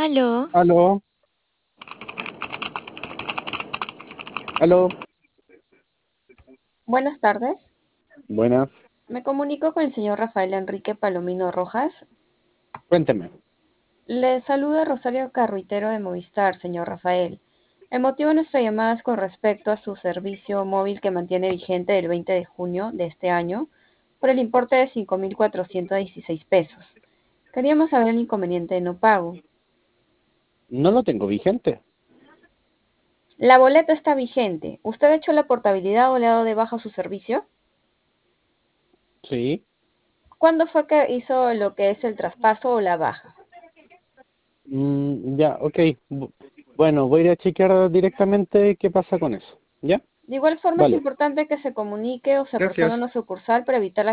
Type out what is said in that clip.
Aló, Aló, aló, Buenas tardes. buenas, Me comunico con el señor Rafael Enrique Palomino Rojas. cuénteme. Le saluda Rosario Carruitero de Movistar, señor Rafael. El motivo de nuestra llamada es con respecto a su servicio móvil que mantiene vigente el 20 de junio de este año por el importe de 5.416 pesos. Queríamos saber el inconveniente de no pago. No lo tengo vigente. La boleta está vigente. ¿Usted ha hecho la portabilidad o le ha dado de baja su servicio? Sí. ¿Cuándo fue que hizo lo que es el traspaso o la baja? Ya, ok. Bueno, voy a ir a chequear directamente qué pasa con eso. ¿Ya? De igual forma es Vale. importante que se comunique o se apersone a Gracias. una sucursal para evitar la